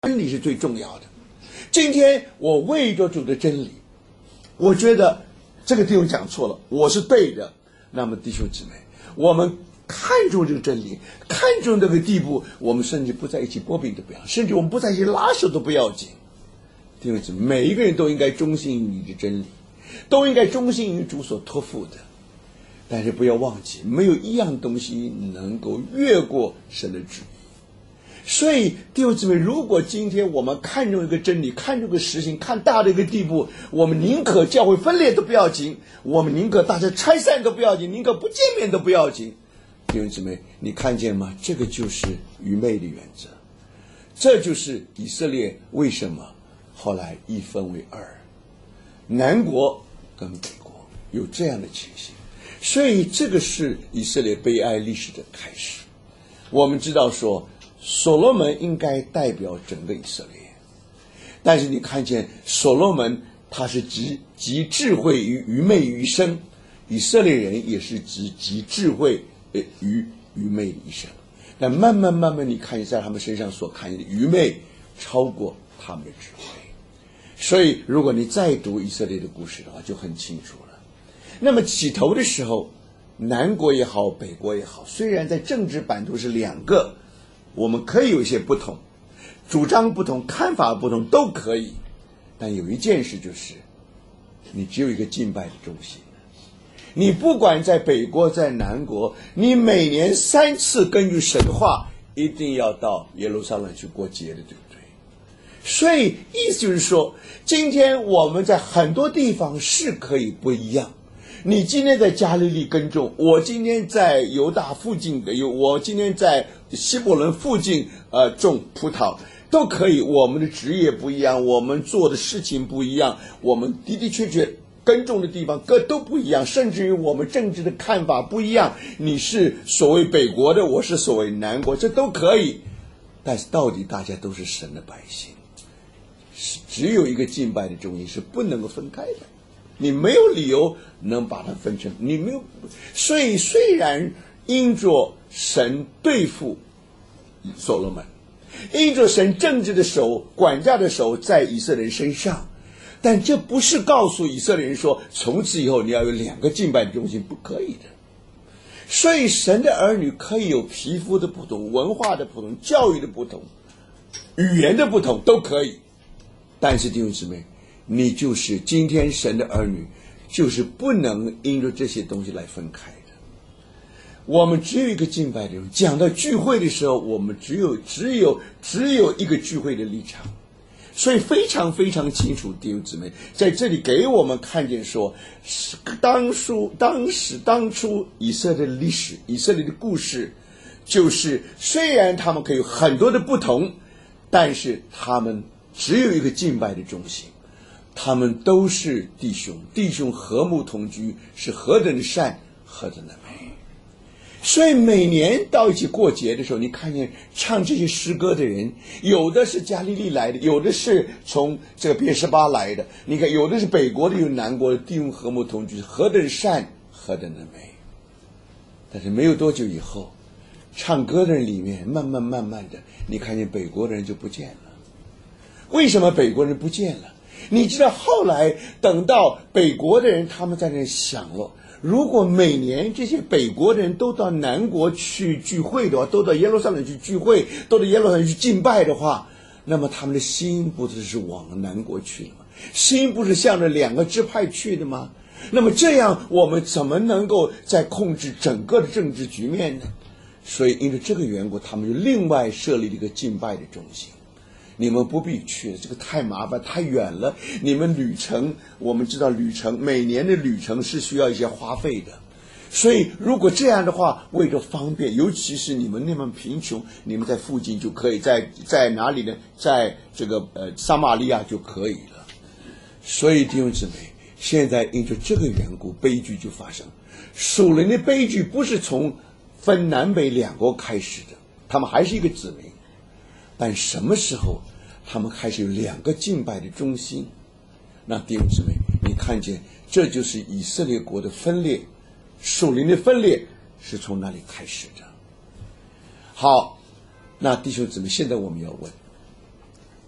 真理是最重要的。今天我为着主的真理，我觉得这个弟兄讲错了，我是对的。那么弟兄姊妹，我们看重这个真理，看重这个地步，我们甚至不在一起波饼都不要，甚至我们不在一起拉手都不要紧。弟兄姊妹，每一个人都应该忠心于你的真理，都应该忠心于主所托付的。但是不要忘记，没有一样东西能够越过神的旨意。所以弟兄姊妹，如果今天我们看重一个真理，看重一个实行，看大的一个地步，我们宁可教会分裂都不要紧，我们宁可大家拆散都不要紧，宁可不见面都不要紧。弟兄姊妹，你看见吗？这个就是愚昧的原则，这就是以色列为什么后来一分为二，南国跟北国有这样的情形。所以这个是以色列悲哀历史的开始。我们知道说所罗门应该代表整个以色列，但是你看见所罗门他是集智慧于愚昧于一身，以色列人也是集智慧于愚昧于一身。但慢慢你看见在他们身上所看见的愚昧超过他们的智慧。所以如果你再读以色列的故事的话，就很清楚了。那么起头的时候，南国也好，北国也好，虽然在政治版图是两个，我们可以有一些不同，主张不同，看法不同都可以，但有一件事就是，你只有一个敬拜的中心。你不管在北国在南国，你每年3次根据神话一定要到耶路撒冷去过节的，对不对？所以意思就是说，今天我们在很多地方是可以不一样。你今天在加利利耕种，我今天在犹大附近我今天在希伯伦附近种葡萄都可以。我们的职业不一样，我们做的事情不一样，我们的确耕种的地方各都不一样，甚至于我们政治的看法不一样。你是所谓北国的，我是所谓南国，这都可以。但是到底大家都是神的百姓，只有一个敬拜的中心是不能够分开的。你没有理由能把它分成，你没有。所以虽然因着神对付所罗门，因着神政治的手管家的手在以色列人身上，但这不是告诉以色列人说从此以后你要有2个敬拜的中心，不可以的。所以神的儿女可以有皮肤的不同，文化的不同，教育的不同，语言的不同都可以。但是弟兄姊妹，你就是今天神的儿女，就是不能因着这些东西来分开的。我们只有一个敬拜的人，讲到聚会的时候，我们只有一个聚会的立场。所以非常非常清楚，弟兄姊妹在这里给我们看见说，当初以色列的历史，以色列的故事，就是虽然他们可以有很多的不同，但是他们只有一个敬拜的中心。他们都是弟兄，弟兄和睦同居，是何等的善，何等的美。所以每年到一起过节的时候，你看见唱这些诗歌的人，有的是加利利来的，有的是从这个别是巴来的，你看有的是北国的，有南国的，弟兄和睦同居，何等善，何等的美。但是没有多久以后，唱歌的人里面慢慢的，你看见北国的人就不见了。为什么北国人不见了？你知道后来等到北国的人他们在那想了，如果每年这些北国的人都到南国去聚会的话，都到耶路撒冷去聚会，都到耶路撒冷去敬拜的话，那么他们的心不是往南国去了吗？心不是向着2个支派去的吗？那么这样我们怎么能够再控制整个的政治局面呢？所以因为这个缘故，他们就另外设立了一个敬拜的中心。你们不必去，这个太麻烦太远了。你们旅程，我们知道旅程每年的旅程是需要一些花费的，所以如果这样的话，为了方便，尤其是你们那么贫穷，你们在附近就可以，在哪里呢？在这个撒玛利亚就可以了。所以弟兄姊妹，现在因着这个缘故，悲剧就发生。属灵的悲剧不是从分南北2国开始的，他们还是一个子民，但什么时候他们开始有2个敬拜的中心？那弟兄姊妹，你看见这就是以色列国的分裂，属灵的分裂是从那里开始的。好，那弟兄姊妹，现在我们要问，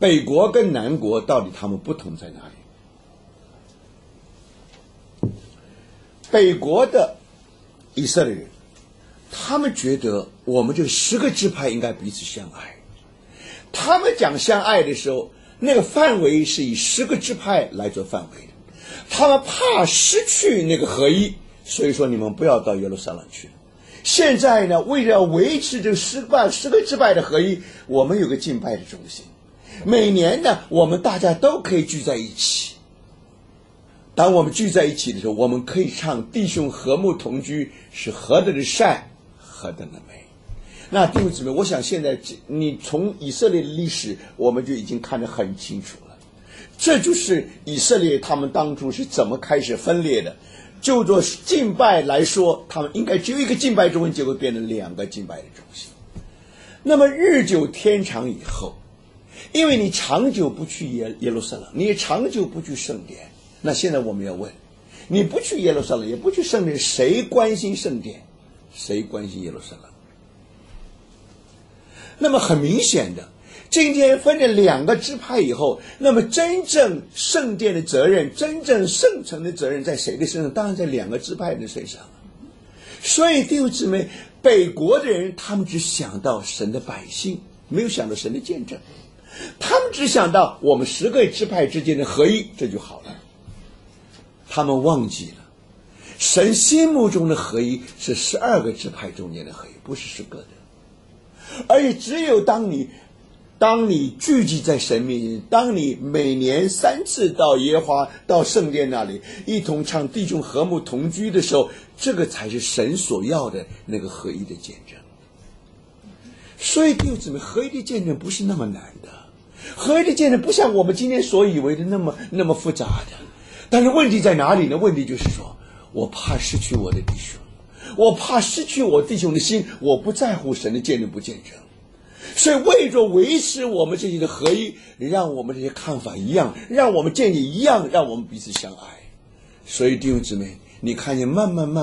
北国跟南国到底他们不同在哪里？北国的以色列人，他们觉得我们这10个支派应该彼此相爱。他们讲相爱的时候，那个范围是以10个支派来做范围的。他们怕失去那个合一，所以说你们不要到耶路撒冷去。现在呢，为了要维持这10个支派的合一，我们有个敬拜的中心。每年呢，我们大家都可以聚在一起。当我们聚在一起的时候，我们可以唱弟兄和睦同居是何等的善，何等的美。那弟兄姊妹，我想现在你从以色列的历史，我们就已经看得很清楚了。这就是以色列他们当初是怎么开始分裂的。就做敬拜来说，他们应该只有一个敬拜中心，结果变成2个敬拜的中心。那么日久天长以后，因为你长久不去耶路撒冷，你也长久不去圣殿，那现在我们要问，你不去耶路撒冷，也不去圣殿，谁关心圣殿？谁关心耶路撒冷？那么很明显的，今天分了2个支派以后，那么真正圣殿的责任，真正圣城的责任在谁的身上？当然在2个支派的身上。所以弟兄姊妹，北国的人他们只想到神的百姓，没有想到神的见证。他们只想到我们10个支派之间的合一，这就好了。他们忘记了神心目中的合一是12个支派中间的合一，不是10个的。而且只有当你聚集在神面前，当你每年3次到耶和华到圣殿那里一同唱弟兄和睦同居的时候，这个才是神所要的那个合一的见证。所以弟兄姊妹，合一的见证不是那么难的，合一的见证不像我们今天所以为的那么复杂的。但是问题在哪里呢？问题就是说，我怕失去我的弟兄，我怕失去我弟兄的心，我不在乎神的见证不见证。所以为着维持我们这些的合一，让我们这些看法一样，让我们见解一样，让我们彼此相爱。所以弟兄姊妹，你看见慢慢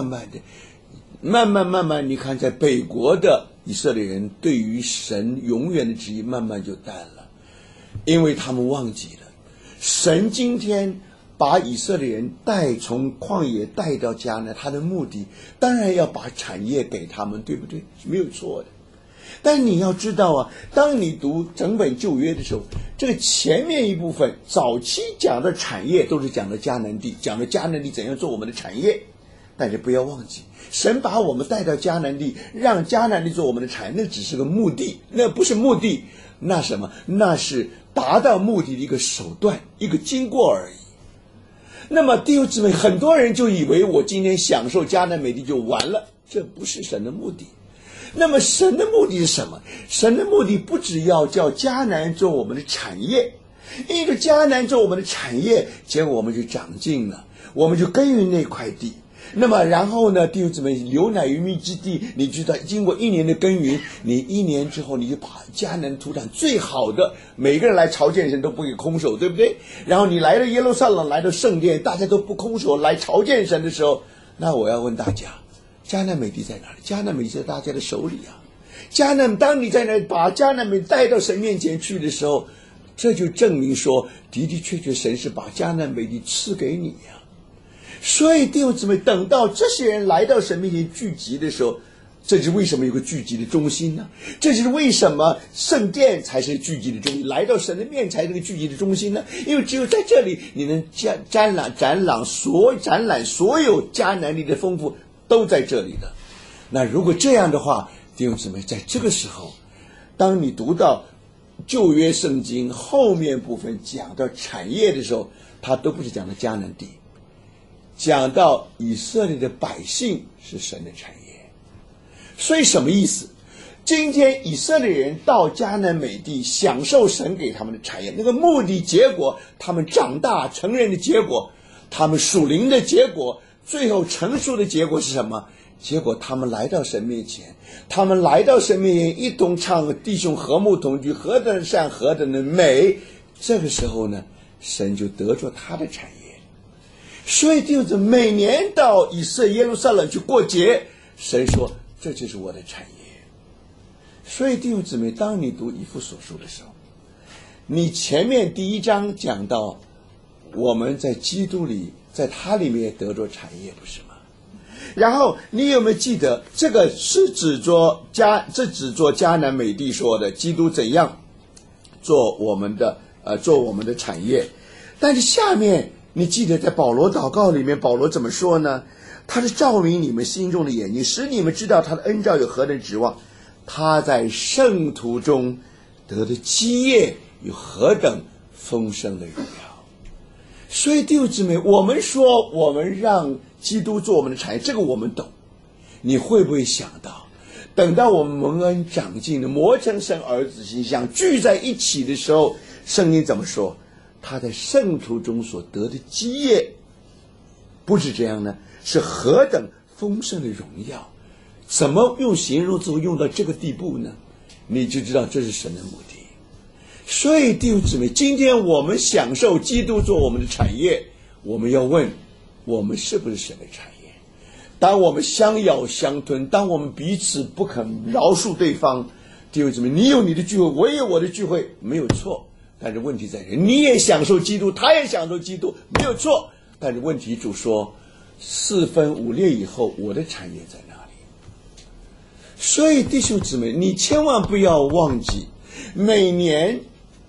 你看在北国的以色列人对于神永远的旨意慢慢就淡了，因为他们忘记了神今天把以色列人从旷野带到迦南，他的目的当然要把产业给他们，对不对？没有错的。但你要知道啊，当你读整本旧约的时候，这个前面一部分早期讲的产业都是讲的迦南地，讲的迦南地怎样做我们的产业。但是不要忘记，神把我们带到迦南地，让迦南地做我们的产业，那只是个目的，那不是目的，那什么？那是达到目的的一个手段，一个经过而已。那么弟兄姊妹，很多人就以为我今天享受迦南美地就完了，这不是神的目的。那么神的目的是什么？神的目的不只要叫迦南做我们的产业，一个迦南做我们的产业，结果我们就长进了，我们就耕耘那块地。那么然后呢，弟兄姊妹，流奶与蜜之地，你知道经过1年的耕耘，你1年之后你就把迦南土产最好的，每个人来朝见神都不给空手，对不对？然后你来到耶路撒冷，来到圣殿，大家都不空手来朝见神的时候，那我要问大家，迦南美地在哪里？迦南美地在大家的手里啊。当你在那把迦南美带到神面前去的时候，这就证明说，的的确确神是把迦南美地赐给你呀。所以弟兄姊妹，等到这些人来到神面前聚集的时候，这就是为什么有个聚集的中心呢？这就是为什么圣殿才是聚集的中心，来到神的面才是这个聚集的中心呢？因为只有在这里，你能展览所有迦南地的丰富都在这里的。那如果这样的话，弟兄姊妹，在这个时候，当你读到旧约圣经后面部分讲到产业的时候，它都不是讲的迦南地，讲到以色列的百姓是神的产业。所以什么意思？今天以色列人到迦南美地享受神给他们的产业，那个目的结果，他们长大成人的结果，他们属灵的结果，最后成熟的结果是什么？结果他们来到神面前，一同唱弟兄和睦同居，何等善，何等的美。这个时候呢，神就得着他的产业。所以弟兄姊妹，每年到以色列耶路撒冷去过节，神说这就是我的产业。所以弟兄姊妹，当你读以弗所书的时候， 你前面第1章讲到我们在基督里，在他里面得着产业，不是吗？然后你有没有记得这个是只做迦南美地说的，基督怎样做我们的产业？但是下面你记得在保罗祷告里面，保罗怎么说呢？他是照明你们心中的眼睛，使你们知道他的恩召有何等指望，他在圣徒中得的基业有何等丰盛的荣耀。所以弟兄姊妹，我们说我们让基督做我们的产业，这个我们懂。你会不会想到，等到我们蒙恩长进的磨成神儿子形象聚在一起的时候，圣经怎么说？他在圣徒中所得的基业，不是这样呢，是何等丰盛的荣耀。怎么用形容词用到这个地步呢？你就知道这是神的目的。所以弟兄姊妹，今天我们享受基督做我们的产业，我们要问，我们是不是神的产业？当我们相咬相吞，当我们彼此不肯饶恕对方，弟兄姊妹，你有你的聚会，我也有我的聚会，没有错。但是问题在于，你也享受基督，他也享受基督，没有错。但是问题主说，4分5裂以后，我的产业在哪里？所以弟兄姊妹，你千万不要忘记，每年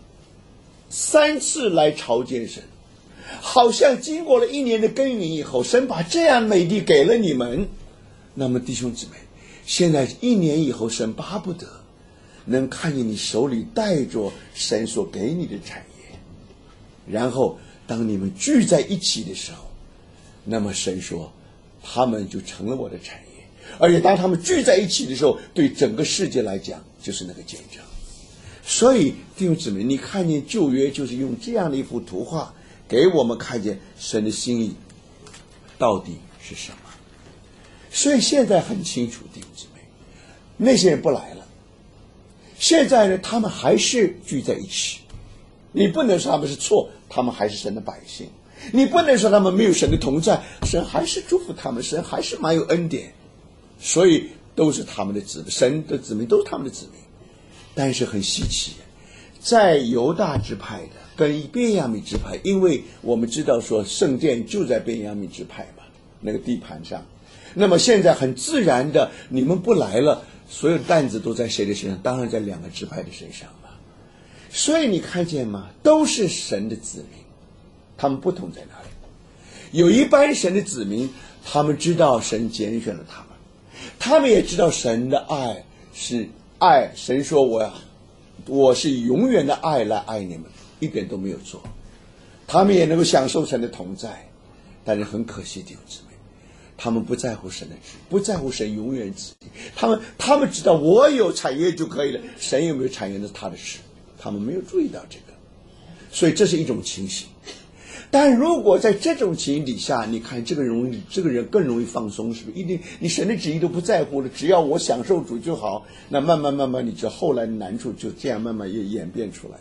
3次来朝见神，好像经过了1年的耕耘以后，神把这样美地给了你们。那么弟兄姊妹，现在1年以后，神巴不得能看见你手里带着神所给你的产业，然后当你们聚在一起的时候，那么神说他们就成了我的产业，而且当他们聚在一起的时候，对整个世界来讲就是那个见证。所以弟兄姊妹，你看见旧约就是用这样的一幅图画给我们看见神的心意到底是什么。所以现在很清楚，弟兄姊妹，那些人不来了，现在呢，他们还是聚在一起。你不能说他们是错，他们还是神的百姓。你不能说他们没有神的同在，神还是祝福他们，神还是蛮有恩典。所以都是他们的子民，神的子民都是他们的子民。但是很稀奇，在犹大支派的跟便雅悯支派，因为我们知道说圣殿就在便雅悯支派嘛，那个地盘上。那么现在很自然的，你们不来了，所有担子都在谁的身上？当然在2个支派的身上嘛。所以你看见吗？都是神的子民，他们不同在哪里？有一般神的子民，他们知道神拣选了他们，他们也知道神的爱是爱。神说我是以永远的爱来爱你们，一点都没有错。他们也能够享受神的同在，但是很可惜弟兄姊妹，他们不在乎神的旨，不在乎神永远旨意。他们知道我有产业就可以了，神有没有产业那是他的事，他们没有注意到这个。所以这是一种情形。但如果在这种情形底下，你看这个人更容易放松，是不是？一定你神的旨意都不在乎了，只要我享受主就好。那慢慢你就后来的难处就这样慢慢也演变出来。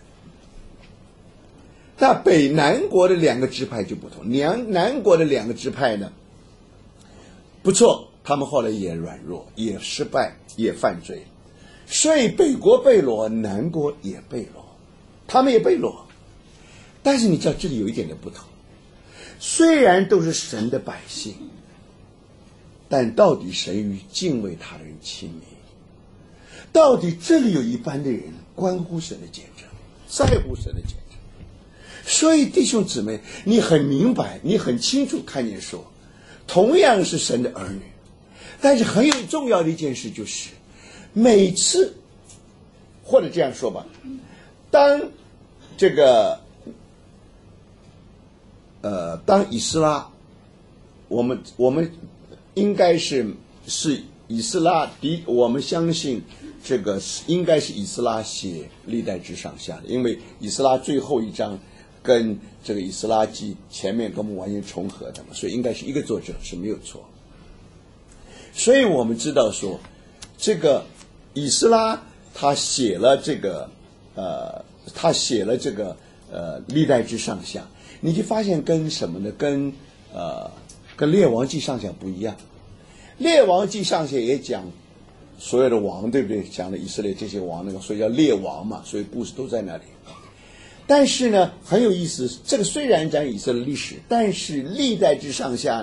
那北南国的2个支派就不同，南国的2个支派呢不错，他们后来也软弱，也失败，也犯罪，所以北国被掳，南国也被掳，他们也被掳。但是你知道这里有一点的不同，虽然都是神的百姓，但到底神与敬畏他的人亲密，到底这里有一般的人关乎神的见证，在乎神的见证。所以弟兄姊妹，你很明白，你很清楚看见说，同样是神的儿女，但是很有重要的一件事就是，每次或者这样说吧，当这个当以斯拉，我们应该是以斯拉我们相信这个应该是以斯拉写历代志上下的，因为以斯拉最后一章跟这个以斯拉记前面跟我们完全重合的嘛，所以应该是一个作者是没有错。所以我们知道说，这个以斯拉他写了这个历代志上下。你就发现跟什么呢？跟列王记上下不一样。列王记上下也讲所有的王，对不对？讲了以色列这些王，那个所以叫列王嘛，所以故事都在那里。 但是呢，很有意思，这个虽然讲以色列历史，但是历代之上下